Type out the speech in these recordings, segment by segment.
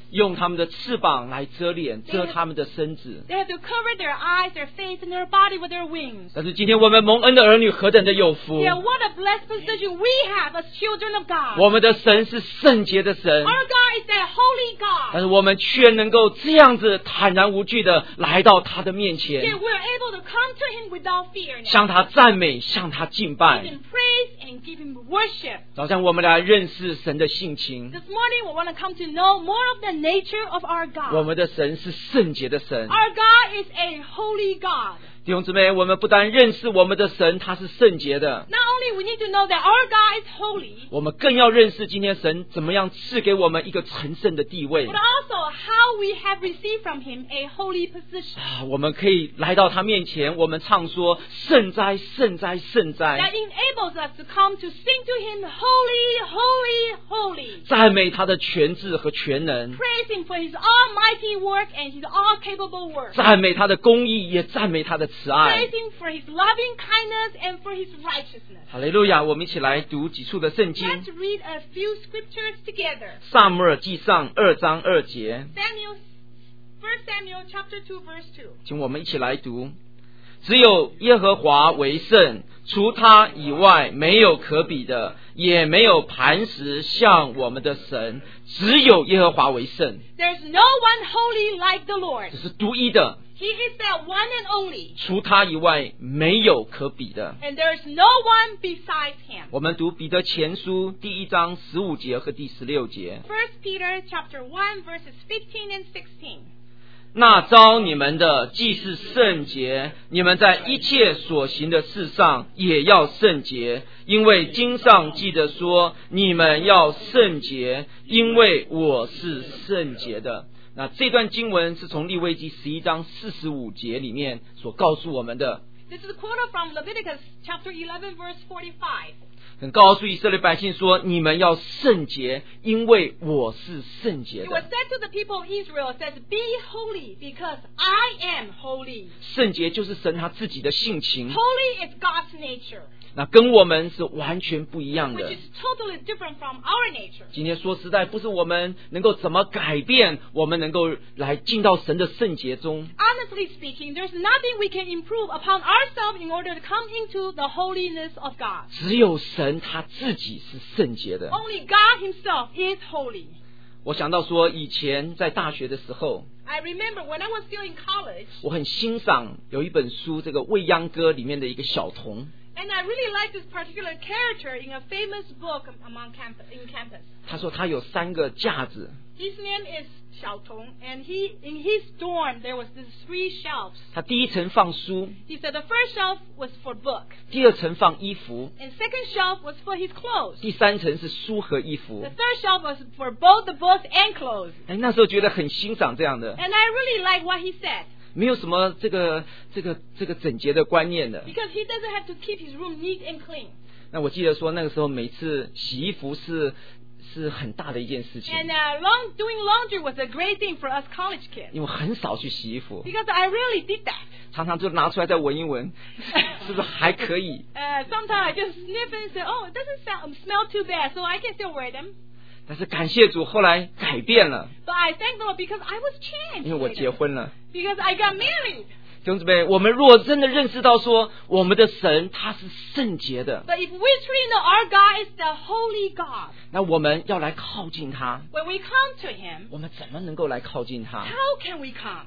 用他们的翅膀来遮脸，遮他们的身子。 They have to cover their eyes, their face, and their body with their wings. 但是今天我们蒙恩的儿女何等的有福！ Yeah, what a blessed position we have as children of God. 我们的神是圣洁的神， Our God is that holy 但 God. 是我们却能够这样子坦然无惧的来到他的面 Yet 前， we're able to come to Him without fear now. 向他赞美，向他敬 Give 拜。 Him praise and give Him worship. 早上我们来认识神的性情， This morning we want to come to know more of the nature of our 我 God. 们的神是圣洁的神。 Our God is a holy God. 弟兄姊妹，我们不但认识我们的神他是圣洁的， Not only we need to know that our God is holy, 我们更要认识今天神怎么样赐给我们一个神圣的地位 but also how we have received from Him a holy position. 啊！我们可以来到他面前，我们唱说圣哉，圣哉，圣 That 哉， enables us to come to sing to Him, holy, holy, holy. 赞美他的全智和全能， Praise Him for His almighty work and His all-capable work. 赞美他的公义，也赞美他的慈爱 Praise。Him for His loving kindness and for His righteousness. 哈利路亚！我们一起来读几处的圣经， Let's read a few scriptures together. 撒母耳记上2章2节， 1 Samuel chapter 2 verse 2. 请我们一起来读。只有耶和华为圣，除他以外没有可比的，也没有磐石像我们的神，只有耶和华为圣， There's no one holy like the Lord. 这是独一的， He is that one and only, 除他以外没有可比的。 and there's no one besides Him. 我们读彼得前书第1章15节和第16节。 1 Peter chapter 1 verses 15 and 16. 那召你们的既是圣洁，你们在一切所行的事上也要圣洁，因为经上记得说，你们要圣洁，因为我是圣洁的。那这段经文是从利未记11章45节里面所告诉我们的， This is quoted from Leviticus chapter 11 verse 45. 很告诉以色列百姓说，你们要圣洁，因为我是圣洁 It was 的。 said to the people of Israel, it says, be holy because I am holy. 圣洁就是神他自己的性情， Holy is God's nature, 那跟我们是完全不一样 which 的。 is totally different from our nature. 今天说实在，不是我们能够怎么改变，我们能够来进到神的圣洁中。 Honestly speaking, there's nothing we can improve upon ourselves in order to come into the holiness of God. 只有神他自己是圣洁的。 Only God Himself is holy. 我想到说，以前在大学的时候， I remember when I was still in college, 我很欣赏有一本书，这个《未央歌》里面的一个小童， and I really liked this particular character in a famous book in campus. 他说他有3个架子， His name is Xiao Tong, and in his dorm there was these 3 shelves. 他第一层放书， He said the first shelf was for books, 第2层放衣服， and second shelf was for his clothes. 第3层是书和衣服 The。third shelf was for both the books and clothes. 哎，那时候觉得很欣赏这样的， And I really like what he said, 没有什么这个整洁的观念的。 because he doesn't have to keep his room neat and clean. 那我记得说那个时候每次洗衣服是很大的一件事情， And doing laundry was a great thing for us college kids, 因为很少去洗衣服， because I really did that. 常常就拿出来再闻一闻，是不是还可以？ Sometimes I just sniff and say, oh, it doesn't smell too bad, so I can still wear them. 但是感谢主，后来改变了， But I thank the Lord because I was changed. 因为我结婚了。 Because I got married. 弟兄姊妹，我们若真的认识到说，我们的神他是圣洁的， But if we truly know our God is the holy God, 那我们要来靠近他。 when we come to Him, 我们怎么能够来靠近他？ how can we come?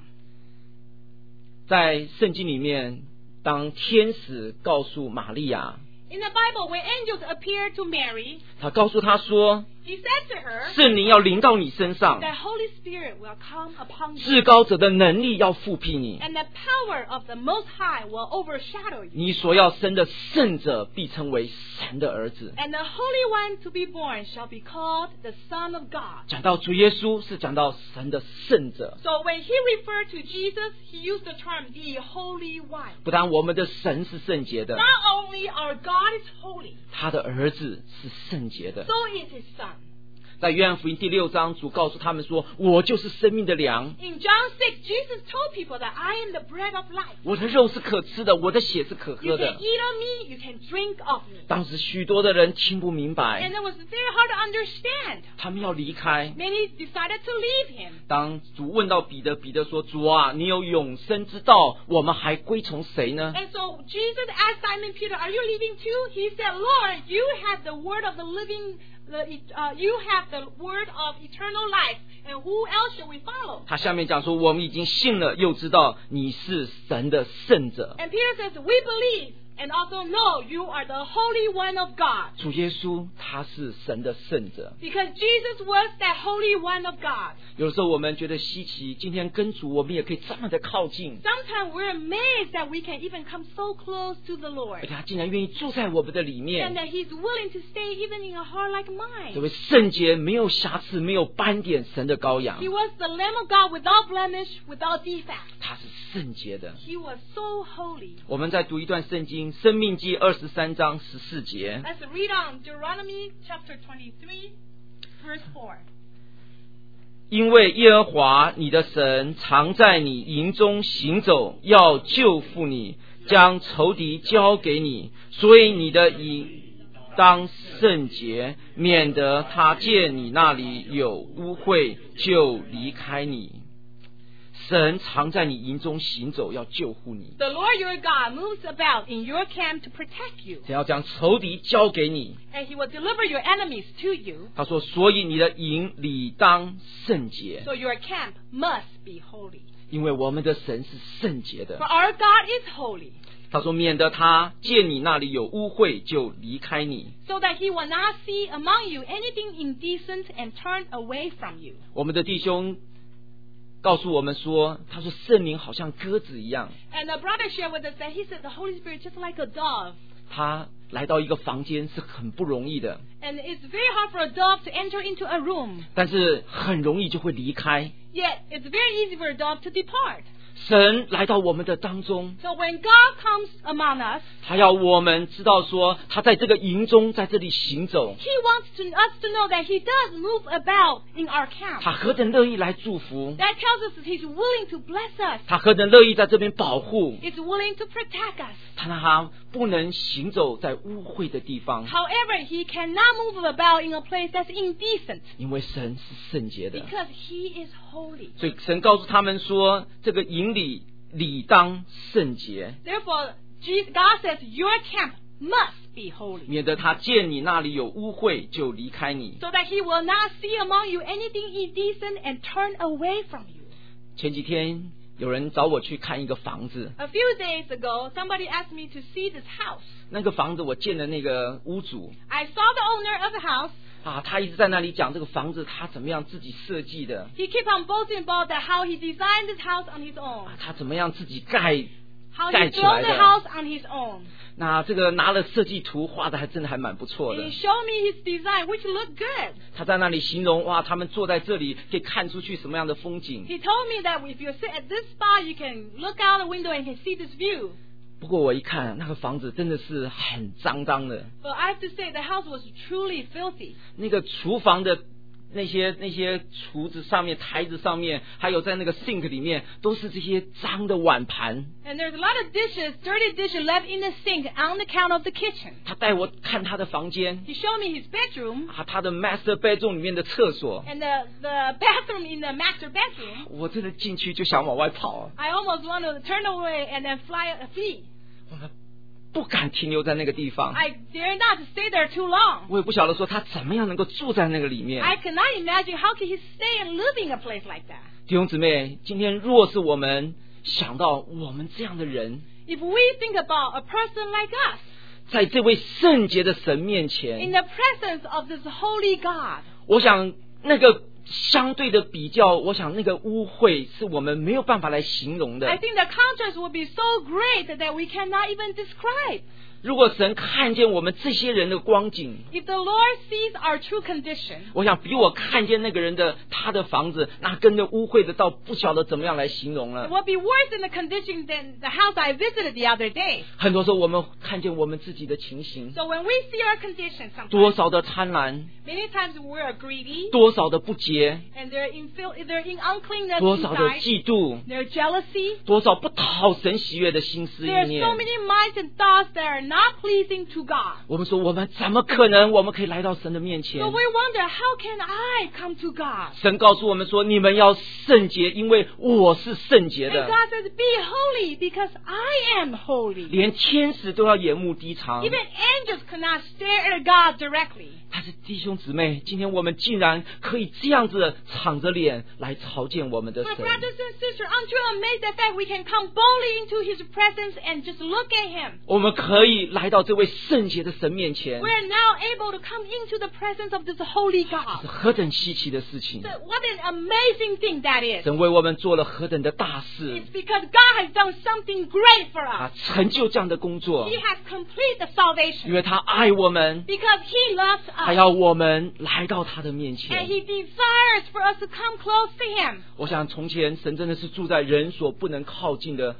在圣经里面，当天使告诉玛利亚， In the Bible, when angels appear to Mary, 他告诉她说， He said to her, 圣灵要临到你身上， the Holy Spirit will come upon you, 至高者的能力要复辟你， and the power of the Most High will overshadow you, 你所要生的圣者必称为神的儿子。 and the Holy One to be born shall be called the Son of God. 讲到主耶稣，是讲到神的圣者。 So when he referred to Jesus, he used the term the Holy One. 不但我们的神是圣洁的， Not only our God is holy, 他的儿子是圣洁的。 so is his Son. 在约翰福音第6章，主告诉他们说，我就是生命的粮， In John 6, Jesus told people that I am the bread of life. 我的肉是可吃的，我的血是可 You 喝 can 的。 eat of me, you can drink of me. 当时许多的人听不明 And 白， it was very hard to understand. 他们要离开。 Many decided to leave him. 当主问到彼得，彼得说，主啊，你有永生之道，我们还归从谁呢？ And so Jesus asked Simon Peter, are you leaving too? He said, Lord, you have the word of the living, you have the word of eternal life. And who else shall we follow? 他下面讲说，我们已经信了，又知道你是神的圣者。 And Peter says, we believe and also know you are the Holy One of God. 主耶稣他是神的圣者。 Because Jesus was that Holy One of God. 有的时候我们觉得稀奇，今天跟主我们也可以这么的靠近， Sometimes we're amazed that we can even come so close to the 而 Lord. 且他竟然愿意住在我们的里 And 面。 that He's willing to stay even in a heart like 这 mine. 位圣洁、没有瑕疵、没有斑点神的羔羊 He，was the Lamb of God without blemish, without defect. 他是圣洁的。 He was so holy. 我们再读一段圣经，《申命记》23章14节。 Let's read on Deuteronomy chapter 23, verse 4. 因为耶和华你的神常在你营中行走，要救护你，将仇敌交给你，所以你的营当圣洁，免得他见你那里有污秽就离开你。神常在你营中行走，要救护你， The Lord your God moves about in your camp to protect you, 想要将仇敌交给你。 and He will deliver your enemies to you. 他说，所以你的营理当圣洁， So your camp must be holy. 因为我们的神是圣洁 For 的。 our God is holy, 他说，免得他见你那里有污秽就离开你。 so that He will not see among you anything indecent and turn away from you. 我们的弟兄告诉我们说，他说圣灵好像鸽子一样， And the brother shared with us that he said the Holy Spirit just like a dove. 他来到一个房间是很不容易的， And it's very hard for a dove to enter into a room. 但是很容易就会离开。 Yet it's very easy for a dove to depart. 神来到我们的当中， So when God comes among us, 他要我们知道说，他在这个营中，在这里行走， He wants us to know that He does move about in our camp. 他何等乐意来祝福， That tells us that He's willing to bless us. 他何等乐意在这边保护， He's willing to protect us. 他让他不能行走在污秽的地方， However, He cannot move about in a place that's indecent 因为神是圣洁的。 because He is holy. 所以神告诉他们说，这个营里理当圣洁， Therefore, God says your camp must be holy, 免得他见你那里有污秽就离开你。 so that He will not see among you anything indecent and turn away from you. 前几天有人找我去看一个房子， A few days ago, somebody asked me to see this house. 那个房子我见了那个屋主 I saw the owner of the house. 啊，他一直在那里讲这个房子他怎么样自己设计的， He kept on boasting about that how he designed this house on his own, 他怎么样自己盖。 how he 盖起来 built 的。 the house on his own. 那这个拿了设计图画的还真的还蛮不错 And 的 he。showed me his design, which looked good. 他在那里形容哇，他们坐在这里可以看出去什么样的风景。 He told me that if you sit at this spot, you can look out the window and can see this view. 不过我一看那个房子真的是很脏脏的， But I have to say, the house was truly filthy. 那个厨房的那些厨子上面、台子上面，还有在那个 sink 里面，都是这些脏的碗盘。 And there's a lot of dishes, dirty dishes left in the sink on the counter of the kitchen. 他带我看他的房间 He showed me his bedroom 啊，他的 master bedroom 里面的厕所， and the bathroom in the master bedroom. 我真的进去就想往外跑啊， I almost want to turn away and then flee. 我不敢停留在那个地方。 I dare not to stay there too long. 我也不晓得说他怎么样能够住在那个里面。 I cannot imagine how can he stay and live in a place like that. 弟兄姊妹，今天若是我们想到我们这样的人， If we think about a person like us 在这位圣洁的神面 in 前， the presence of this holy God, 我想那个相对的比较，我想那个污秽是我们没有办法来形容 I 的。 think the contrast would be so great that we cannot even describe. 如果神看见我们这些人的光景， if the Lord sees our true condition, 我想比我看见那个人的他的房子那跟着污秽的到不晓得怎么样来形容 it 了。 will be worse in the condition than the house I visited the other day. 很多时候我们看见我们自己的情形， So when we see our condition 多 sometimes, 少的贪婪， many times we are greedy, 多少的不洁， and they're in uncleanness 多少的 inside, 嫉妒， there's jealousy. 多少不讨神喜悦的心思意 There are 念 so。many minds and thoughts that are not pleasing to God. 我们说我们怎么可能我们可以来到神的面前 So？ we wonder, how can I come to God? 神告诉我们说，你们要圣洁，因为我是圣洁 And 的。 God says, be holy because I am holy. 连天使都要眼目低长。 Even angels cannot stare at God directly. 但是弟兄姊妹，今天我们竟然可以这样子敞着脸来朝见我们的 My 神。 brothers and sisters, aren't you amazed at that we can come boldly into His presence and just look at Him? 我们可以来到这位圣洁的神面前， We're now able to come into the presence of this holy 是 God. 何等稀奇的事情！ So what an amazing thing that is. 神为我们做了何等的大事， It's because God has done something great for 他 us. 成就这样的工作 He，has completed the 因 salvation 为他爱我们， because He loves 他 us. 要我们来到他的面 And 前。 He desires for us to come close to Him. 我想从前神真的是住在人所不能靠近的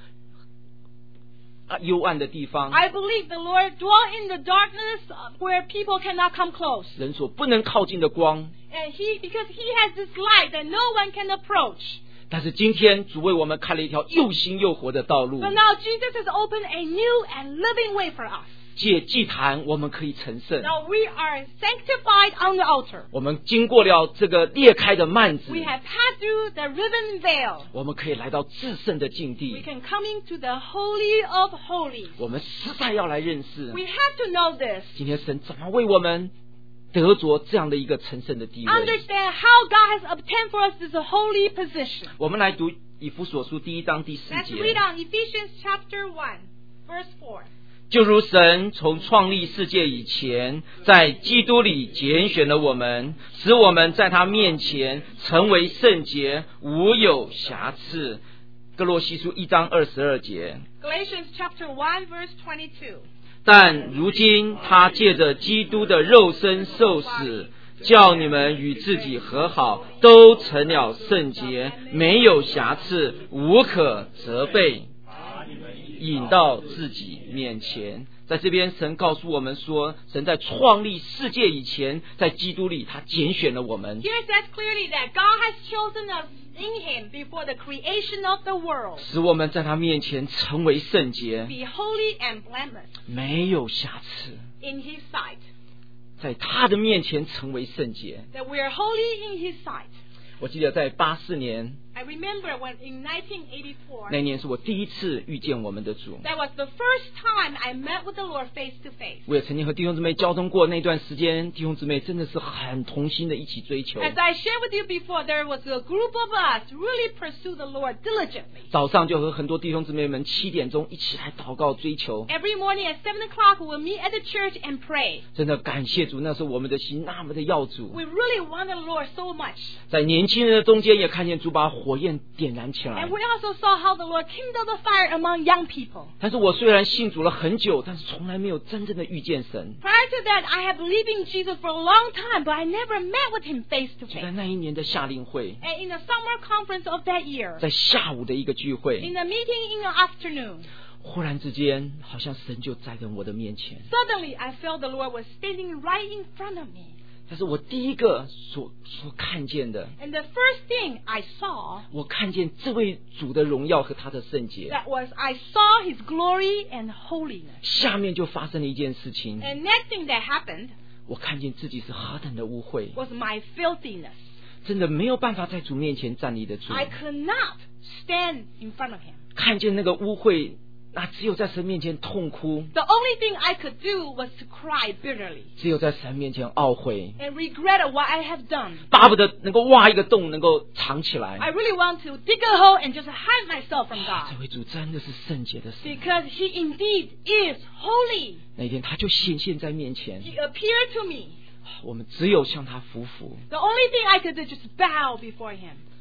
幽暗的地方， I believe the Lord dwells in the darkness where people cannot come close. 人所不能靠近的光。 And because He has this light that no one can approach. 但是今天主为我们开了一条又新又活的道路， But now Jesus has opened a new and living way for us. 借祭坛我们可以成圣。 Now we are sanctified on the altar. 我们经过了这个裂开的幔子， We have passed through the riven veil. 我们可以来到至圣的境 We 地。 can come into the holy of holies. 我们实在要来认识 We have to know this. 今天神怎么为我们得着这样的一个成圣的地位。 Understand how God has obtained for us this holy position. 我们来读以弗所书第1章第4 Let's 节。 read on Ephesians chapter 1, verse 4. 就如神从创立世界以前，在基督里拣选了我们，使我们在他面前成为圣洁，无有瑕疵。哥罗西书1章22节。 Galatians chapter 1, verse 22. 但如今他借着基督的肉身受死，叫你们与自己和好，都成了圣洁，没有瑕疵，无可责备，引到自己面前。在这边神告诉我们说，神在创立世界以前，在基督里他拣选了我们， Here it says clearly that God has chosen us in Him before the creation of the world. 使我们在他面前成为圣洁， Be holy and blameless 没有瑕疵， in His sight. 在他的面前成为圣洁。 That we are holy in His sight. 我记得在84年 I remember when in 1984, 那年是我第一次遇见我们的主， that was the first time I met with the Lord face to face. 我也曾经和弟兄姊妹交通过，那段时间弟兄姊妹真的是很同心的一起追求。 As I shared with you before, there was a group of us really pursue the Lord diligently. 早上就和很多弟兄姊妹们7点钟一起来祷告追求， Every morning at 7 o'clock, we'll meet at the church and pray. 真的感谢主，那时候我们的心那么的要主。 We really wanted the Lord so much. 在年轻人的中间也看见主把火焰点燃起来 And。we also saw how the Lord kindled the fire among young people. 但是我虽然信主了很久，但是从来没有真正的遇见神。 Prior to that, I had believed in Jesus for a long time, but I never met with Him face to 就在 face. 那一年的夏令会， And in the summer conference of that year, 在下午的一个聚 in 会， the meeting in the afternoon, 忽然之间好像神就在我的面前。 suddenly I felt the Lord was standing right in front of me. 但是我第一个所看见的， And the first thing I saw, 我看见这位主的荣耀和他的圣洁。 that was I saw His glory and holiness. 下面就发生了一件事情， And next thing that happened 我看见自己是何等的污秽， was my filthiness. 真的没有办法在主面前站立得住。 I could not stand in front of Him. 看见那个污秽，那只有在神面前痛哭， The only thing I could do was to cry bitterly 只有在神面前懊悔， and regret what I have done. 巴不得能够挖一个洞，能够藏起来。 I really want to dig a hole and just hide myself from 这 God 位主真的是圣洁的神， because He indeed is holy. 那一天他就显现在面前， He appeared to me. 我们只有向他匍匐。 The only thing I could do is just bow before Him.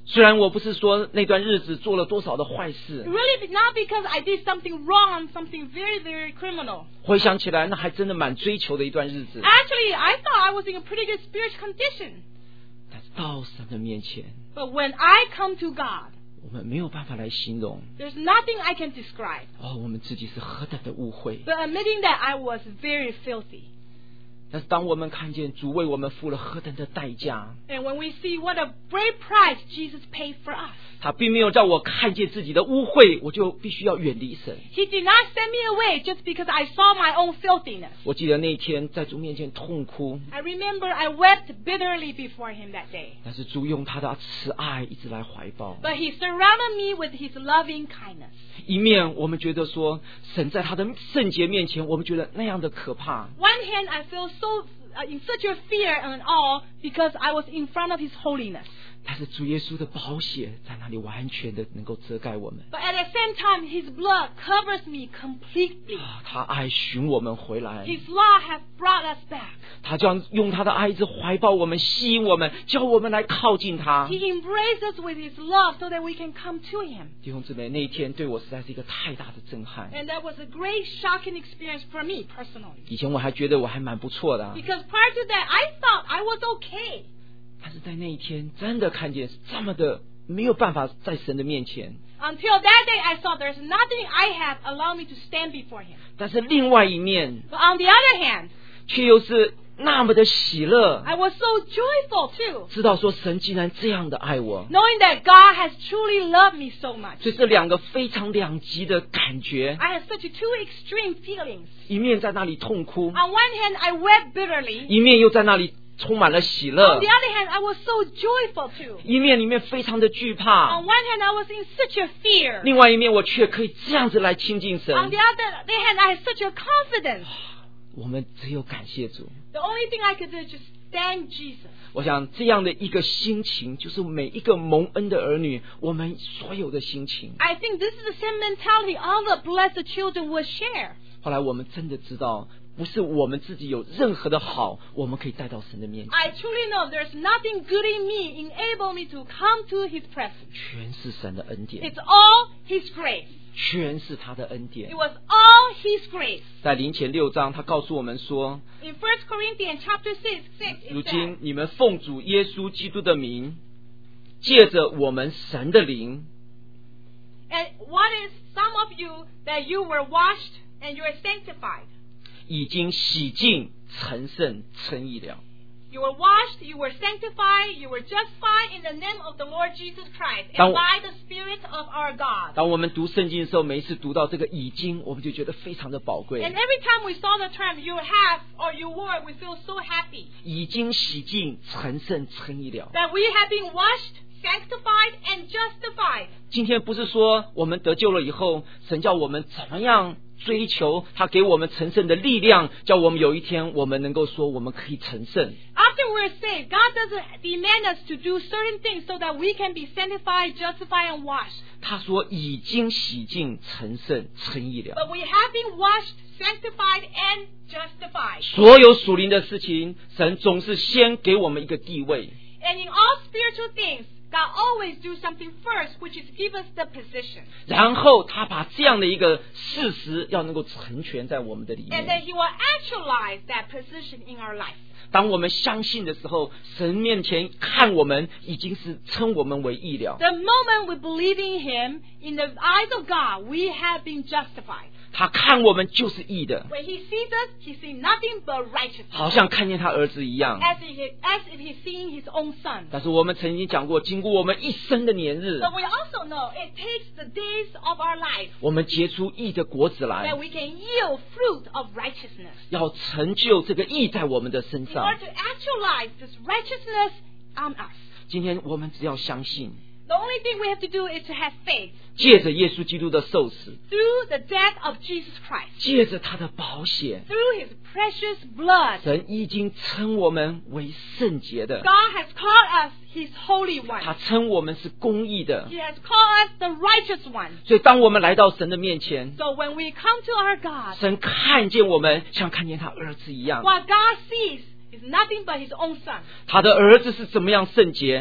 虽然我不是说那段日子做了多少的坏事， Really, not because I did something wrong, something very, very criminal. 回想起来那还真的蛮追求的一段日子。 Actually, I thought I was in a pretty good spiritual condition. 但是到神的面前， But when I come to God, 我们没有办法来形容 there's nothing I can describe 我们自己是何等的污秽。 but admitting that I was very filthy. 但是当我们看见主为我们付了何等的代价， And when we see what a great price Jesus paid for us, 他并没有叫我看见自己的污秽，我就必须要远离神。 He did not send me away just because I saw my own filthiness. 我记得那一天在主面前痛哭， I remember I wept bitterly before Him that day. 但是主用他的慈爱一直来怀抱。 But He surrounded me with His loving kindness. 一面我们觉得说神在他的圣洁面前，我们觉得那样的可怕， One hand, I feel so in such a fear and awe because I was in front of His holiness. 但是主耶稣的宝血在那里完全的能够遮盖我们。 But at the same time, His blood covers me completely. 他爱寻我们回来， His love has brought us back. 他将用他的爱一直怀抱我们，吸引我们，叫我们来靠近他。 He embraces us with His love so that we can come to Him. 弟兄姊妹，那一天对我实在是一个太大的震撼。 And that was a great shocking experience for me personally. 以前我还觉得我还蛮不错的， Because prior to that, I thought I was okay. 但是在那一天真的看见这么的没有办法在神的面前。 Until that day, I thought there's nothing I have allowed me to stand before Him. 但是另外一面 But on the other hand, 却又是那么的喜乐， I was so joyful too, 知道说神竟然这样的爱我。 knowing that God has truly loved me so much. 所以这两个非常两极的感觉， I had such two extreme feelings. 一面在那里痛哭， On one hand, I wept bitterly. 一面又在那里充满了喜 On 乐 the，other hand, I was so joyful too. 一面里面非常的惧怕 On，one hand, I was in such a fear. 另外一面我却可以这样子来亲近 On 神 the。other hand, I had such a confidence. 我们只有感谢主。 The only thing I could do is just thank Jesus. 我想这样的一个心情，就是每一个蒙恩的儿女，我们所有的心情。 I think this is the same mentality all the blessed children will share. 后来我们真的知道，不是我们自己有任何的好，我们可以带到神的面前， I truly know there's nothing good in me enable me to come to His presence. 全是神的恩典， It's all His grace. 全是他的恩 It 典。 was all His grace. 在林前6章，他告诉我们说， In 1 Corinthians chapter 6, 如 it says, 今你们奉主耶稣基督的名，借着我们神的灵， and what is some of you that you were washed and you are sanctified? 已经洗净、成圣、称义了。 You were washed, you were sanctified, you were justified in the name of the Lord Jesus Christ 当 and by the Spirit of our God. 当我们读圣经的时候，每一次读到这个已经，我们就觉得非常的宝贵。 And every time we saw the term you have or you were, we feel so happy 已经洗净、成圣、称义了。 that we have been washed, sanctified, and justified. 今天不是说我们得救了以后，神叫我们怎么样追求他给我们成圣的力量，叫我们有一天我们能够说我们可以成圣。 After we're saved, God doesn't demand us to do certain things so that we can be sanctified, justified, and washed. 他说已经洗净、成圣、称义了。 But we have been washed, sanctified, and justified. 所有属灵的事情，神总是先给我们一个地位， And in all spiritual things, God always do something first, which is give us the position. 然后他把这样的一个事实要能够成全在我们的里 And 面。 then He will actualize that position in our life. 当我们相信的时候，神面前看我们已经是称我们为义了。 The moment we believe in Him, in the eyes of God, we have been justified. 他看我们就是义的， When He sees us, He sees nothing but righteousness, 好像看见他儿子一样。 as if He's seeing His own Son. 但是我们曾经讲过，经过我们一生的年日， But we also know it takes the days of our life 我们结出义的果子 that 来， we can yield fruit of righteousness. 要成就这个义在我们的身 In 上。 order to actualize this righteousness on us. 今天我们只要相信， The only thing we have to do is to have faith 借着耶稣基督的受死， through the death of Jesus Christ, 借着他的宝血， through His precious blood. 神已经称我们为圣洁的， God has called us His holy 他 one. 称我们是公义的。 He has called us the righteous one. 所以当我们来到神的面前， So when we come to our God, 神看见我们像看见他儿子一样。 what God sees is nothing but His own Son. 他的儿子是怎么样圣洁， How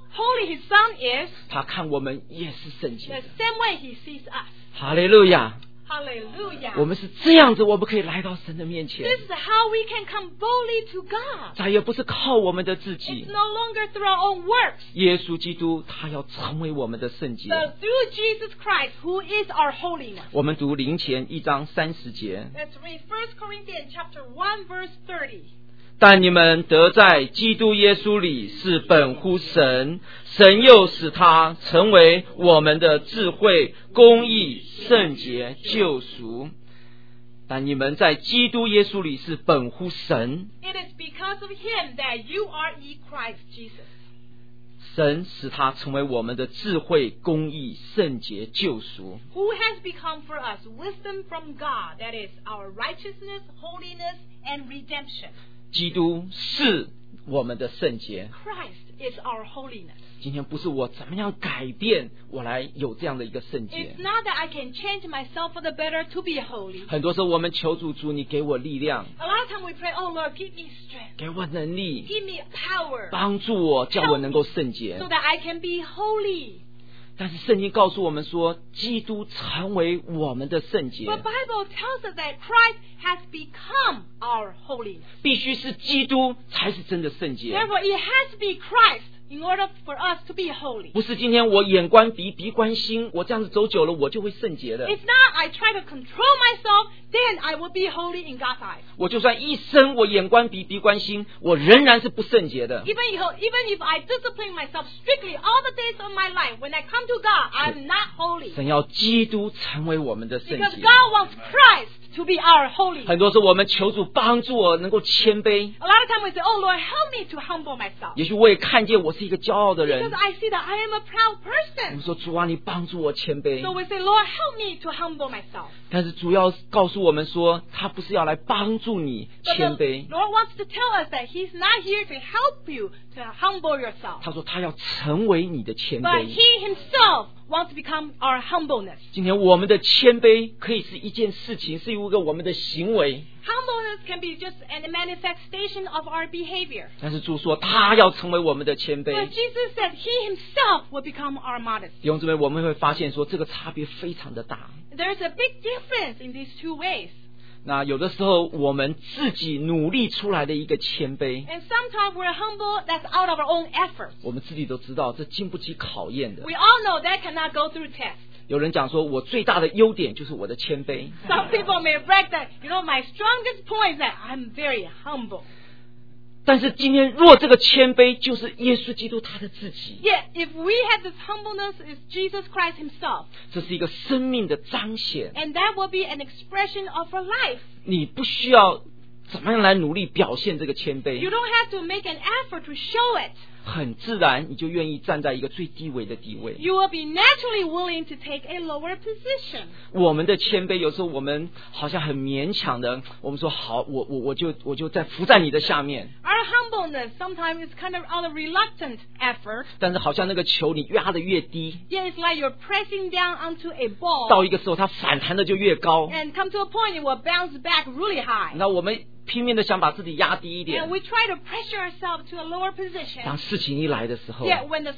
holy His Son is, 他看我们也是圣洁 the 的。 same way He sees us. 哈利路亚！ Hallelujah. 我们是这样子，我们可以来到神的面前， This is how we can come boldly to God. 再也不是靠我们的自 It's 己。 no longer through our own works, 耶稣基督他要成为我们的圣洁。 but through Jesus Christ, who is our holiness. 我们读林前1章30节。 Let's read 1 Corinthians chapter 1, verse 30. 但你们得在基督耶稣里是本乎神，神又使他成为我们的智慧、公义、圣洁、救赎。但你们在基督耶稣里是本乎神， It is because of Him that you are in Christ Jesus. 神使他成为我们的智慧、公义、圣洁、救赎。 Who has become for us wisdom from God, that is our righteousness, holiness, and redemption. 基督是我们的圣洁。 Christ is our holiness. 今天不是我怎么样改变，我来有这样的一个圣洁 It's。not that I can change myself for the better to be holy. 很多时候我们求主，你给我力量， A lot of time we pray, oh Lord, give me strength, 给我能力， give me power, 帮助我，叫我能够圣洁 so。that I can be holy. 但是圣经告诉我们说，基督成为我们的圣洁， But Bible tells us that Christ has become our holiness. 必须是基督才是真的圣洁， Therefore, it has to be Christ in order for us to be holy. 不是今天我眼观鼻，鼻观心，我这样子走久了，我就会圣洁的。 It's not I try to control myself, then I will be holy in God's eyes. 我就算一生我眼观鼻，鼻观心，我仍然是不圣洁的。 Even if I discipline myself strictly all the days of my life, when I come to God, I'm not holy. 神要基督成为我们的圣 Because 洁。 God wants Christ to be our holy. 很多时候我们求主帮助我能够谦卑， A lot of time we say, oh Lord, help me to humble myself. 也许我也看见我是一个骄傲的 Because 人， I see that I am a proud 我 person. 们说主啊，你帮助我谦卑。 So we say, Lord, help me to humble myself. 但是主要告诉我们说，他不是要来帮助你 But 谦 the 卑， Lord wants to tell us that He's not here to help you to humble yourself. 他说他要成为你的谦 But 卑。 He Himself wants to become our humbleness. 今天我们的谦卑可以是一件事情，是一个我们的行为， Humbleness can be just a manifestation of our behavior. 但是主说他要成为我们的谦 But 卑。 Jesus said He Himself will become our modesty. 弟兄姊妹，我们会发现说这个差别非常的大。 There's a big difference in these two ways. 那有的时候我们自己努力出来的一个谦卑， And sometimes we're humble, that's out of our own efforts. 我们自己都知道这经不起考验的。 We all know that cannot go through tests. 有人讲说，我最大的优点就是我的谦卑。 Some people may brag that, my strongest point is that I'm very humble. 但是今天若这个谦卑就是耶稣基督他的自己， Yet, if we have this humbleness, it's Jesus Christ Himself. 这是一个生命的彰显。 And that will be an expression of our life. 你不需要怎么样来努力表现这个谦 You 卑， don't have to make an effort to show it. 很自然你就愿意站在一个最低微的地位。 You will be naturally willing to take a lower position. 我们的谦卑有时候我们好像很勉强的，我们说好，我就在伏在你的下面， Our humbleness sometimes is kind of out of reluctant effort. 但是好像那个球你压得越低， Yeah, it's like you're pressing down onto a 到 ball. 一个时候它反弹的就越高。 And come to a point it will bounce back really high. 那我们拼命的想把自己压低一 And 点， we try to pressure ourselves to a lower 当 position. 事情一来的时候， Yet when the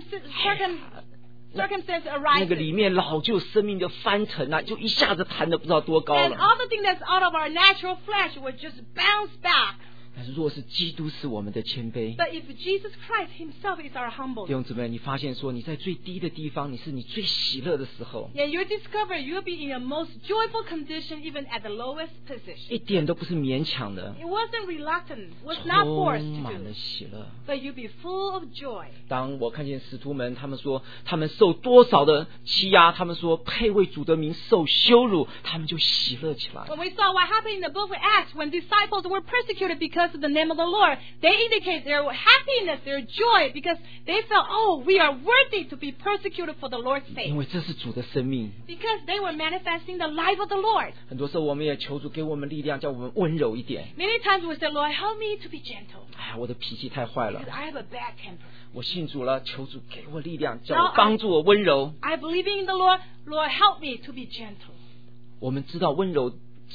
circumstance 那个里 arises, 面老旧生命就翻腾啊，就一下子弹的不知道多高 and 了。 all the things that's out of our natural flesh will just bounce back. 但是若是基督是我们的谦卑， But if Jesus Christ Himself is our 弟 humbleness, 兄姊妹，你发现说你在最低的地方，你是你最喜乐的时候， yeah, you discover you'll be in a most joyful condition even at the lowest position. 一点都不是勉强的， It wasn't reluctant, was not 充 forced to 满 do 了 it, 喜乐。 but you'll be full of joy. 当我看见使徒们，他们说他们受多少的欺压，他们说配为主的名受羞辱，他们就喜乐起来。 When we saw what happened in the book of Acts, when disciples were persecuted because of the name of the Lord, they indicate their happiness, their joy, because they felt, oh, we are worthy to be persecuted for the Lord's 因 sake. 为这是主的生命。 Because they were manifesting the life of the Lord. 很多时候我们也求主给我们力量，叫我们温柔一点。 Many times we say, Lord, help me to be gentle. 哎呀，我的脾气太坏了 Because，I have a bad temper. 我信主了，求主给我力量，叫 Now 我帮助我温柔。 I believe in the Lord. Lord, help me to be gentle. 我们知道温柔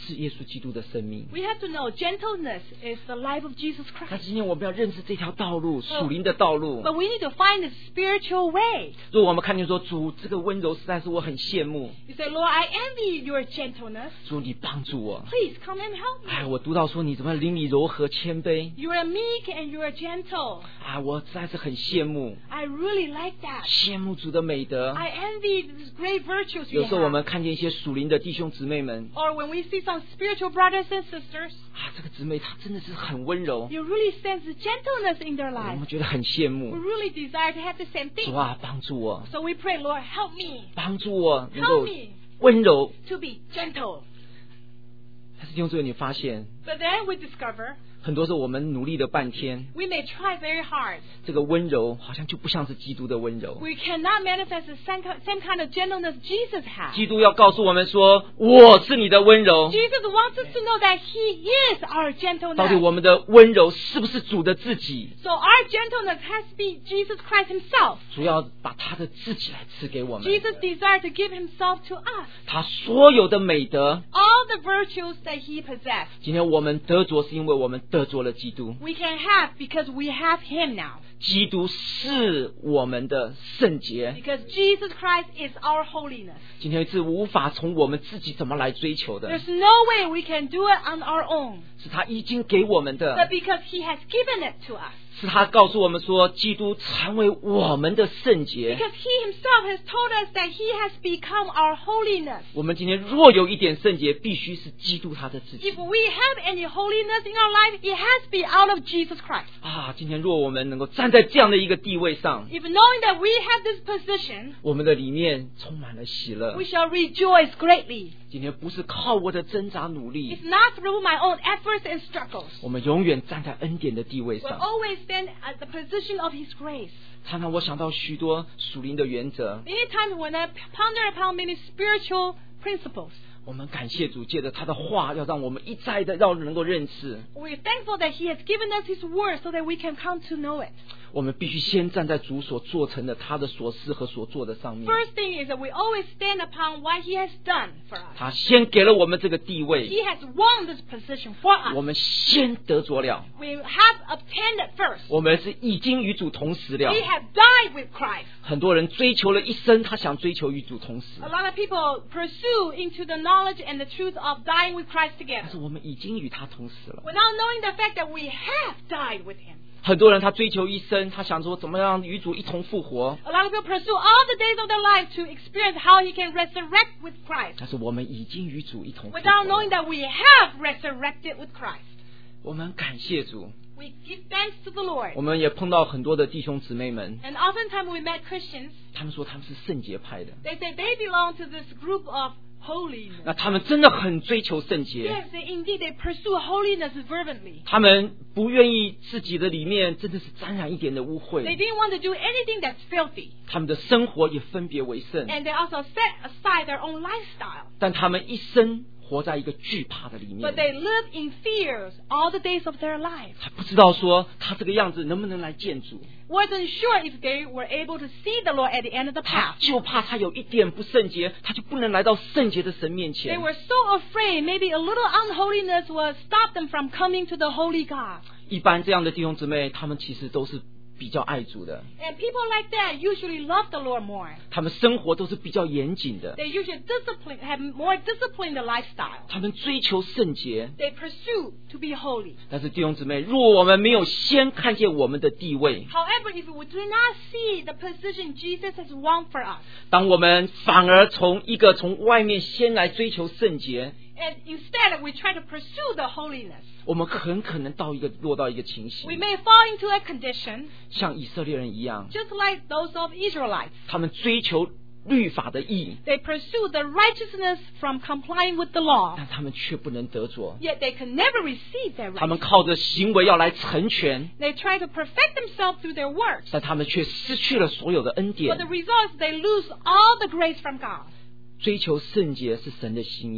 是耶稣基督的生命。 We have to know gentleness is the life of Jesus 但 Christ. 今天我们要认识这条道路，属灵的道路。 But we need to find the spiritual way. 如果我们看见说，主这个温柔实在是我很羡慕， You say, Lord, I envy your gentleness. 主你帮助我。 Please come and help me. 哎，我读到说你怎么邻里柔和谦卑， You are meek and you are gentle. 啊，我实在是很羡慕， I really like that. 羡慕主的美德。 I envy these great virtues you 有时候我 have. 们看见一些属灵的弟兄姊妹们， Or when we see some spiritual brothers and sisters, 啊，这个姊妹她真的是很温柔， you really sense the gentleness in their 我 lives. 们觉得很羡 We 慕。 really desire to have the same 主 thing. 啊，帮助我， So we pray, Lord, help me 帮助我能 Help 够 me 温柔。 to be gentle. 但是弟兄姊妹，你发现 But then we discover 很多时候我们努力了半天， we may try very hard. 这个温柔好像就不像是基督的温柔。 We cannot manifest the same kind of gentleness Jesus has. 基督要告诉我们说，我是你的温柔。 Jesus wants us to know that He is our 到底 gentleness. 我们的温柔是不是主的自己？ So our gentleness has to be Jesus Christ Himself. 主要把他的自己来赐给我们， Jesus desired to give Himself to us. 他所有的美德。 All the virtues that He possessed, 今天我们得着，是因为我们得着了基督。 we can have because we have Him now. 基督是我们的圣洁。 Because Jesus Christ is our holiness. 今天是无法从我们自己怎么来追求的， There's no way we can do it on our own. 是他已经给我们 But 的， because He has given it to us. 是他告诉我们说，基督成为我们的圣洁。 Because He Himself has told us that He has become our holiness. 我们今天若有一点圣洁，必须是基督他的自己 If we have any holiness in our life, it has to be out of Jesus Christ. 啊！今天若我们能够站在这样的一个地位上， If knowing that we have this position, 我们的里面充满了喜乐 we。shall rejoice greatly. 今天不是靠我的挣扎努力 It's，not through my own efforts and struggles. 我们永远站在恩典的地位 We'll 上。 always stand at the position of His grace. 常常我想到许多属灵的原则， Many times when I ponder upon many spiritual principles, 我们感谢主，借着他的话，要让我们一再的要能够认识。 we're thankful that He has given us His word so that we can come to know it. 我们必须先站在主所做成的他的所思和所做的上面。 First thing is that we always stand upon what He has done for us. 他先给了我们这个地位， He has won this position for 我 us. 们先得着了， We have obtained it first. 我们是已经与主同时了 We。have died with Christ. 很多人追求了一生，他想追求与主同时， A lot of people pursue into the knowledge and the truth of dying with Christ 但 together 是我们已经与他同时了。 without knowing the fact that we have died with Him. 很多人他追求一生，他想说怎么样与主一同复活， A lot of people pursue all the days of their life to experience how He can resurrect with Christ 但是我们已经与主一同复活 without knowing 了。 that we have resurrected with Christ. 我们感谢主， We give thanks to the Lord. 我们也碰到很多的弟兄姊妹们， And oftentimes we met Christians, 他们说他们是圣洁派的， they say they belong to this group of holiness. 那他们真的很追求圣洁， Yes, indeed, they pursue holiness fervently. 他们不愿意自己的里面真的是沾染一点的污 They 秽， didn't want to do anything that's filthy. 他们的生活也分别为圣， And they also set aside their own lifestyle. 但他们一生活在一个惧怕的里 But 面， they live in fears all the days of their lives. 他不知道说他这个样子能不能来见主， Wasn't sure if they were able to see the Lord at the end of the 他 path. 就怕他有一点不圣洁，他就不能来到圣洁的神面 They 前。 were so afraid maybe a little unholiness will stop them from coming to the holy God. 一般这样的弟兄姊妹，他们其实都是比较爱主的， And people like that usually love the Lord more. 他们生活都是比较严谨的， They usually have more disciplined lifestyle. 他们追求圣洁。 They pursue to be holy. 但是弟兄姊妹，如果我们没有先看见我们的地位， However, if we do not see the position Jesus has won for us, 当我们反而从外面先来追求圣洁， and instead we try to pursue the holiness, 我们很可能落到一个情 we 形， may fall into a condition 像以色列人一样， just like those of Israelites. 他们追求律法的义， They pursue the righteousness from complying with the law, 但他们却不能得着， yet they can never receive their 他们 righteousness. 靠着行为要来成全， They try to perfect themselves through their works, 但他们却失去了所有的恩 but the 典。 result is they lose all the grace from God. 追求圣洁是神的心意，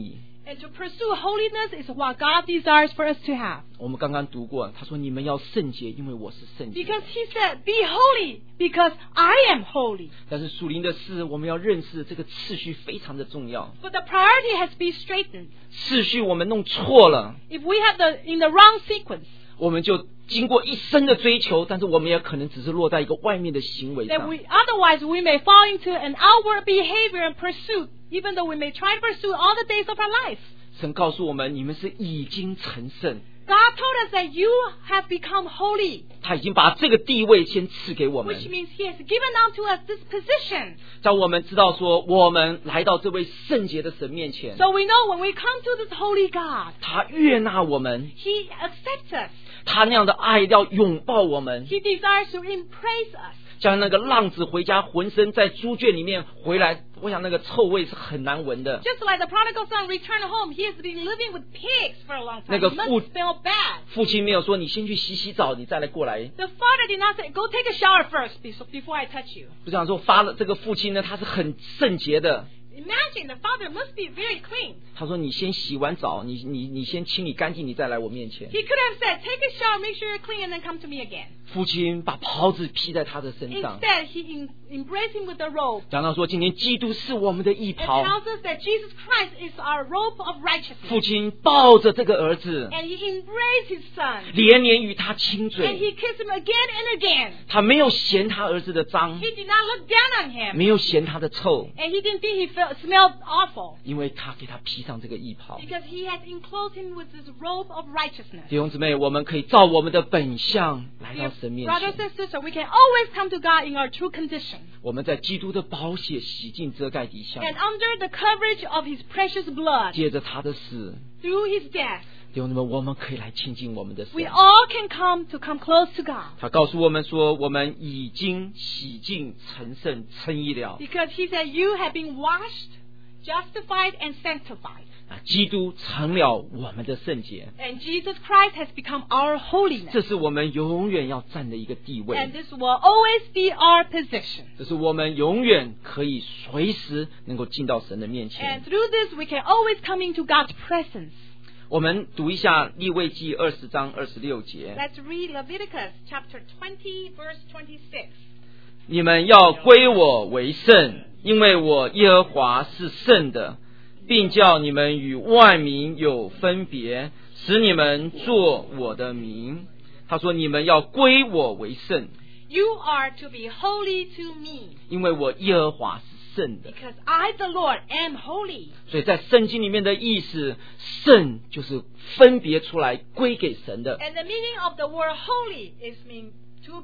And to pursue holiness is what God desires for us to have. 我们刚刚读过，他说你们要圣洁，因为我是圣洁。 Because He said, be holy, because I am holy. 但是属灵的事，我们要认识这个次序非常的重要。 But the priority has to be straightened. 次序我们弄错了， If we have in the wrong sequence, 我们就经过一生的追求，但是我们也可能只是落在一个外面的行为 then 上。 otherwise we may fall into an outward behavior and pursuit, even though we may try to pursue all the days of our life. 神告诉我们，你们是已经成圣， God told us that you have become holy, 他已经把这个地位先赐给我们。 which means He has given unto us this position. 在我们知道说，我们来到这位圣洁的神面前， So we know when we come to this holy God, 他悦纳我们， He accepts us. 他那样的爱要拥抱我们， He desires to embrace us. 像那个浪子回家，浑身在猪圈里面回来，我想那个臭味是很难闻的。 Just like the prodigal son returned home, he has been living with pigs for a long time. 那个 He must smell bad. 父亲没有说你先去洗洗澡，你再来过来。 The father did not say, go take a shower first before I touch you. 不想说发了这个父亲呢，他是很圣洁的。 Imagine the father must be very clean. 他说你先洗完澡，你先清理干净，你再来我面前。 He could have said, take a shower, make sure you're clean, and then come to me again. 父亲把袍子披在他的身上， Instead, he embraced him with the robe. 讲到说今天基督是我们的义 It 袍。 tells us that Jesus Christ is our robe of 父 righteousness. 亲抱着这个儿子， And he embraced his son. 连连与他亲 And 嘴， he kissed him again and again. 他没有嫌他儿子的脏， He did not look down on him. 没有嫌他的臭， And he didn't think he smelled awful. 因为他给他披上这个义袍。 Because he has enclosed him with this robe of righteousness. 弟兄姊妹，我们可以照我们的本相来到 Dear 神面 brothers 前。 and sisters, we can always come to God in our true condition. 我们在基督的宝血洗净遮盖底下， And under the coverage of his precious blood, 借着他的死， through his death, 弟兄姊妹，我们可以来亲近我们的神 we。all can come close to God. 他告诉我们说，我们已经洗净、成圣、称义了。 Because he said, you have been washed, justified, and sanctified. 基督成了我们的圣洁， And Jesus Christ has become our holiness. 这是我们永远要站的一个地 And 位， this will always be our position. 这是我们永远可以随时能够进到神的面 And 前。 through this, we can always come into God's presence. 我们读一下利未记20章26节， Let's read Leviticus chapter 20, verse 26. 你们要归我为圣，因为我耶和华是圣的，并叫你们与万民有分别，使你们做我的民。他说你们要归我为圣， You are to be holy to me, 因为我耶和华是圣的。 because I, the Lord, am holy. 所以在圣经里面的意思，圣就是分别出来归给神的。 And the meaning of the word holy is mean to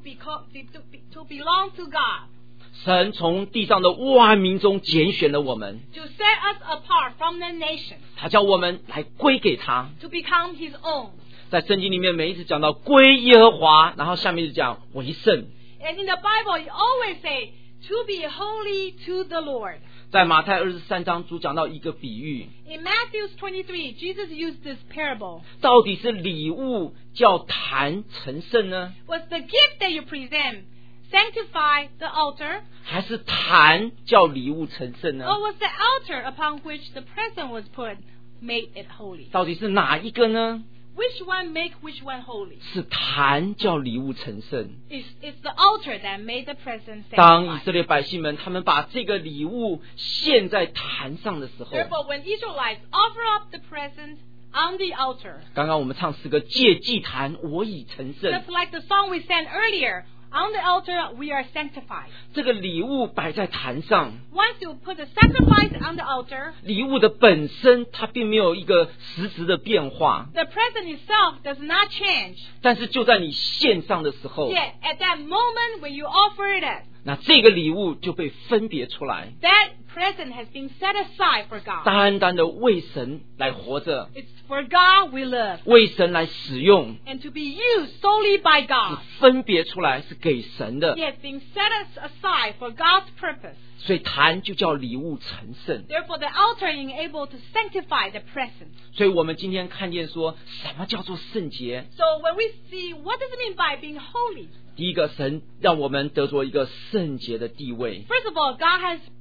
belong to God, 神从地上的万民中拣选了我们， to set us apart from the nations, 他叫我们来归给他。 to become His own. 在圣经里面每一次讲到归耶和华，然后下面就讲为圣。 And in the Bible, you always say, to be holy to the Lord. 在马太23章主讲到一个比喻， In Matthew 23, Jesus used this parable. 到底是礼物叫坛成圣呢， Was the gift that you present sanctify the altar, 还是坛叫礼物成圣呢？ or was the altar upon which the present was put made it holy? 到底是哪一个呢？ Which one make which one holy? 是坛叫礼物成圣。 It's the altar that made the present 当以 sanctified. 色列百姓们他们把这个礼物献在坛上的时候， Therefore, when Israelites offer up the present on the altar, 刚刚我们唱诗歌借祭坛，我已成圣。 just like the song we sang earlier, on the altar we are sanctified. 这个礼物摆在坛上， Once you put the sacrifice on the altar, 礼物的本身它并没有一个实质的变化， the present itself does not change. 但是就在你献上的时候， Yet, at that moment when you offer it up, 那这个礼物就被分别出来， that present has been set aside for God. 单单的为神来活着， It's for God we live, 为神来使用， and to be used solely by 是 God. 分别出来，是给神的 It。has been set aside for God's purpose. 所以坛就叫礼物成圣。 Therefore, the altar is able to sanctify the present. 所以我们今天看见说什么叫做圣洁？ So when we see, what does it mean by being holy? 第一个，神让我们得着一个圣洁的地位。 First of all, God has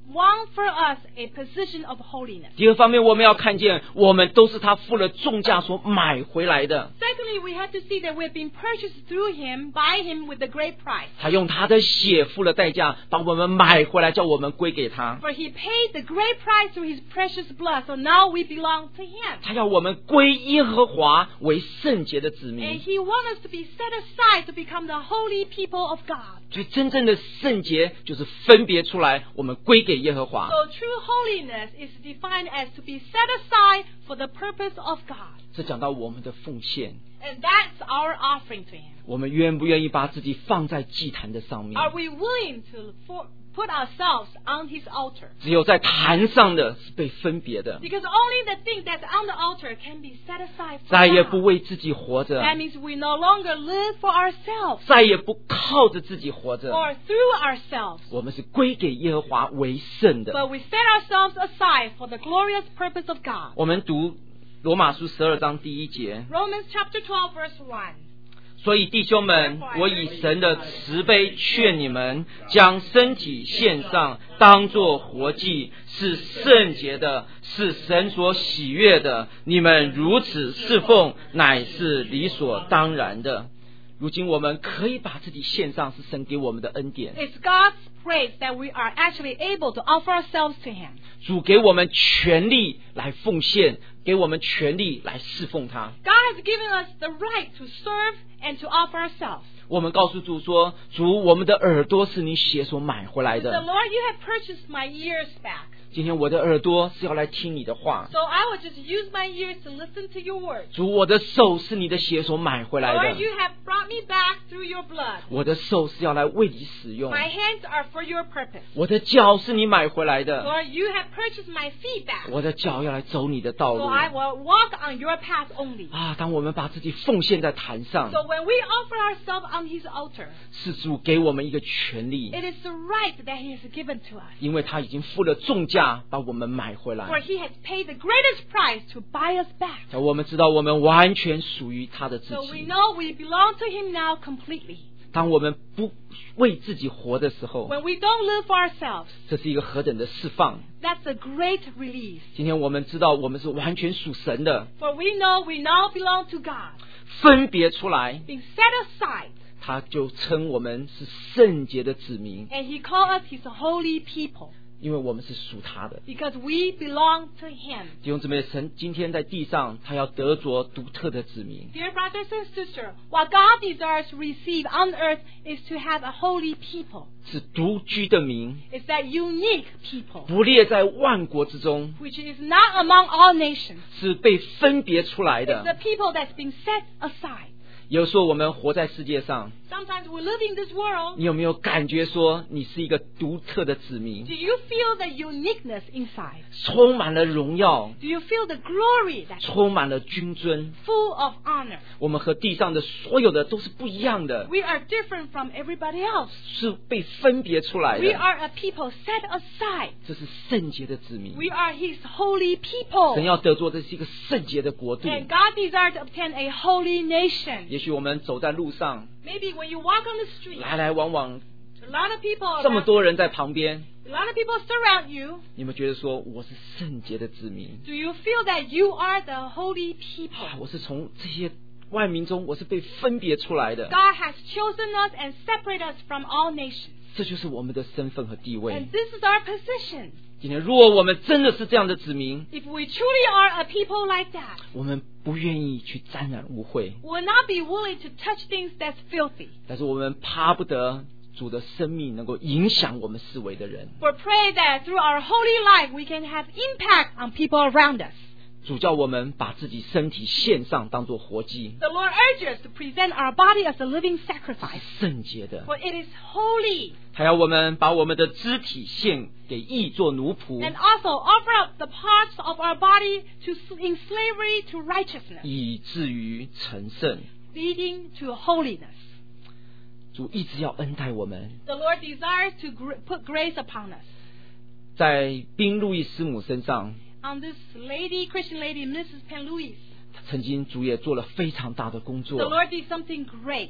won for us a position of holiness. 第二方面，我们要看见我们都是他付了重价所买回来的。 Secondly, we have to see that we've been purchased through Him, by Him with a great price. 他用他的血付了代价，把我们买回来，叫我们归给他。 For He paid the great price through His precious blood, so now we belong to Him. 他要我们归耶和华为圣洁的子 And 民。 He wants us to be set aside to become the holy people of God. 所以真正的圣洁就是分别出来，我们归给耶和华。 So true holiness is defined as to be set aside for the purpose of God. 这讲到我们的奉献， And that's our offering to Him. 我们愿不愿意把自己放在祭坛的上面？ Are we willing to put ourselves on His altar? 只有在坛上的是被分别的， Because only the thing that's on the altar can be set aside for 再也不 God. 为自己活着， That means we no longer live for ourselves 再也不靠着自己活着。 or through ourselves, 我们是归给耶和华为圣的。 but we set ourselves aside for the glorious purpose of God. 我们读罗马书12章第1节， Romans chapter 12, verse 1. 所以弟兄们，我以神的慈悲劝你们，将身体献上，当作活祭，是圣洁的，是神所喜悦的。你们如此侍奉，乃是理所当然的。如今我们可以把自己献上，是神给我们的恩典。 It's God's praise that we are actually able to offer ourselves to Him. 主给我们权利来奉献，给我们权利来侍奉他。 God has given us the right to serve and to offer ourselves. 我们告诉主说，主，我们的耳朵是你血所买回来 The 的。 Lord, you have purchased my ears back. 今天我的耳朵是要来听你的话。 So I will just use my ears to listen to your words. 主，我的手是你的血所买回来 Lord, 的。 you have brought me back through your blood. 我的手是要来为你使用。 My hands are for your purpose. 我的脚是你买回来的。 Lord, you have purchased my feet back. 我的脚要来走你的道 So 路。 I will walk on your path only. 啊，当我们把自己奉献在坛上， So when we offer ourselves on His altar, 是主给我们一个权利， it is the right that He has given to us. 因为他已经付了重价把我们买回 For 来， He has paid the greatest price to buy us back. 让我们知道我们完全属于他的自 So we 己。 know we belong to Him now completely. 当我们不为自己活的时候， When we don't live for ourselves, 这是一个何等的释放！ that's a great release. 今天我们知道我们是完全属神的， For we know we now belong to God. 分别出来， Being set aside, 他就称我们是圣洁的子民， and He called us His holy people. 因为我们是属他的。 Because we belong to Him. 弟兄姊妹，神今天在地上，他要得着独特的子民， Dear brothers and sisters, what God desires to receive on earth is to have a holy people. 是独居的民， It's that unique people, 不列在万国之中， which is not among all nations. 是被分别出来 It's the 的。 people that's been set aside. 有时候我们活在世界上， Sometimes we live in this world. 你有没有感觉说你是一个独特的子民， Do you feel the uniqueness inside? 充满了荣耀， Do you feel the glory that's 充满了君尊？ full of honor? 我们和地上的所有的都是不一样的， We are different from everybody else. 是被分别出来 We 的。 are a people set aside. 这是圣洁的子民， We are His holy people. 神要得着这是一个圣洁的国度。 And God desires to obtain a holy nation. 也许我们走在路上， Maybe when you walk on the street, 来来往往， a lot of people, 这么多人在旁边， a lot of people surround you. 你们觉得说我是圣洁的子民， Do you feel that you are the holy people? 我是从这些万民中，我是被分别出来的。 God has chosen us and separated us from all nations. 这就是我们的身份和地位 And。this is our position. 今天，如果我们真的是这样的子民， If we truly are a people like that, 我们不愿意去沾染污秽， we will not be willing to touch things that's filthy. 但是我们巴不得主的生命能够影响我们四围的人。 We pray that through our holy life we can have impact on people around us. 主叫我们把自己身体献上，当作活祭， The Lord urges us to present our body as a living sacrifice, 圣洁的。 for it is holy, 还要我们把我们的肢体献给义做奴仆， and also offer up the parts of our body in slavery to righteousness, 以至于成圣。 leading to holiness. 主一直要恩待我们。 The Lord desires to put grace upon us. 在宾路易斯母身上， On this lady, Christian lady, Mrs. Penn Lewis, 曾经主也做了非常大的工 the 作。 Lord did something great.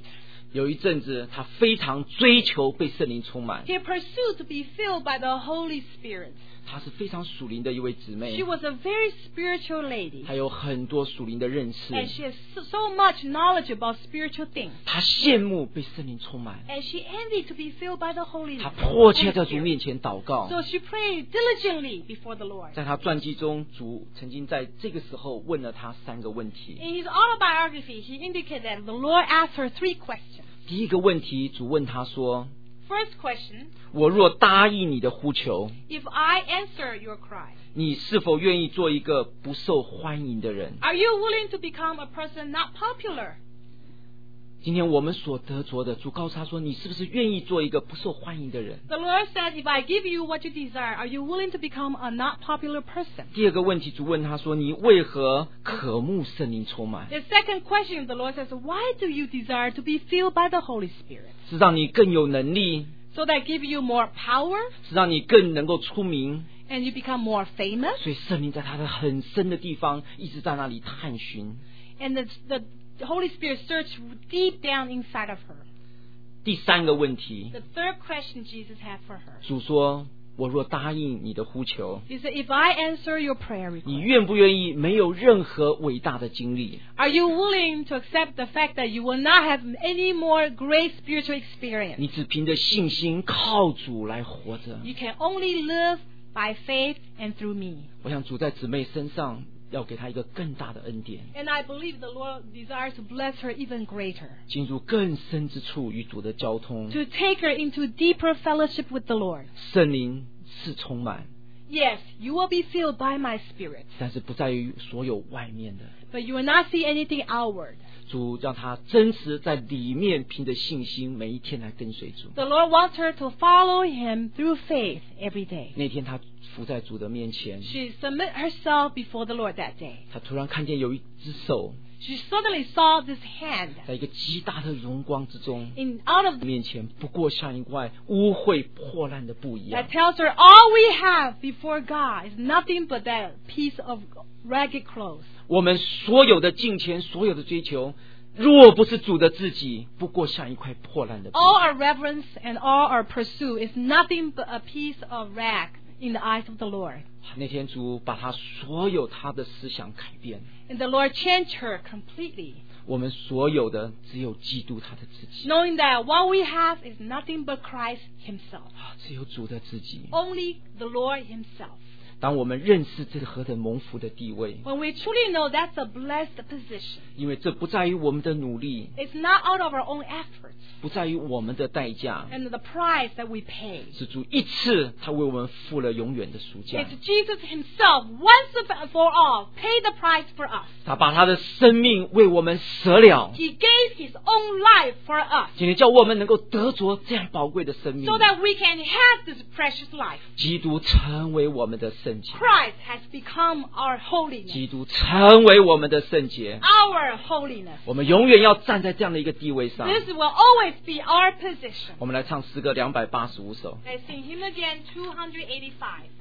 有一阵子，他非常追求被圣灵充满。 He pursued to be filled by the Holy Spirit. 她是非常属灵的一位姊妹 She，was a very spiritual lady. 她有很多属灵的认识。 And she has so much knowledge about spiritual things. 她羡慕被圣灵充满， And she envied to be filled by the Holy 她 Spirit. 迫切在主面前祷告。 So she prayed diligently before the Lord. 在她传记中，主曾经在这个时候问了她3个问题。 In his autobiography, he indicated that the Lord asked her 3 questions. 第一个问题，主问她说 First question, 我若答应你的呼求， if I answer your cry, 你是否愿意做一个不受欢迎的人？ are you willing to become a person not popular? 今天我们所得着的，主告诉他说，你是不是愿意做一个不受欢迎的人？ The Lord said, if I give you what you desire, are you willing to become a not popular person? 第二个问题，主问他说，你为何渴慕圣灵充满？ The second question, the Lord says, why do you desire to be filled by the Holy Spirit? 是让你更有能力， So that give you more power 是让你更能够出名。 and you become more famous? 所以圣灵在他的很深的地方一直在那里探寻。 And the Holy Spirit searched deep down inside of her. 第3个问题， The third question Jesus had for her. 主说，我若答应你的呼求， He said, if I answer your prayer 你 request, 愿不愿意没有任何伟大的经历？ are you willing to accept the fact that you will not have any more great spiritual experience? 你只凭着信心靠主来活着。 You can only live by faith and through me. 我想主在姊妹身上要给她一个更大的恩典， And I believe the Lord desires to bless her even greater. 进入更深之处与主的交通。 To take her into deeper fellowship with the Lord. 圣灵是充满， Yes, you will be filled by my Spirit, 但是不在于所有外面的。 but you will not see anything outward. 主让她真实在里面，凭着信心每一天来跟随主。 The Lord wants her to follow Him through faith every day. 那天她伏在主的面前， She submit herself before the Lord that day. 她突然看见有一只手 She suddenly saw this hand 在一个极大的荣光之中， out of 面前不过像一块污秽破烂的布一样 that。tells her all we have before God is nothing but that piece of ragged clothes. 我们所有的金钱，所有的追求，若不是主的自己，不过像一块破烂的布。 All our reverence and all our pursuit is nothing but a piece of rag in the eyes of the Lord. 那天主把他所有他的思想改变， And the Lord changed her completely, 我们所有的只有基督他的自己， knowing that what we have is nothing but Christ Himself. 只有主的自己。 Only the Lord Himself. 当我们认识这个何等蒙福的地位， When we truly know that's a blessed position, 因为这不在于我们的努力， it's not out of our own efforts 不在于我们的代价， and the price that we pay. 是主一次他为我们付了永远的赎价， It's Jesus Himself, once and for all, paid the price for us. 他把他的生命为我们舍了。 He gave His own life for us 今天叫我们能够得着这样宝贵的生命， so that we can have this precious life. 基督成为我们的圣洁， Christ has become our holiness, 基督成为我们的圣洁， our holiness. 我们永远要站在这样的一个地位上。 This will always be our position. 我们来唱诗歌285首。 Let's sing him again, 285.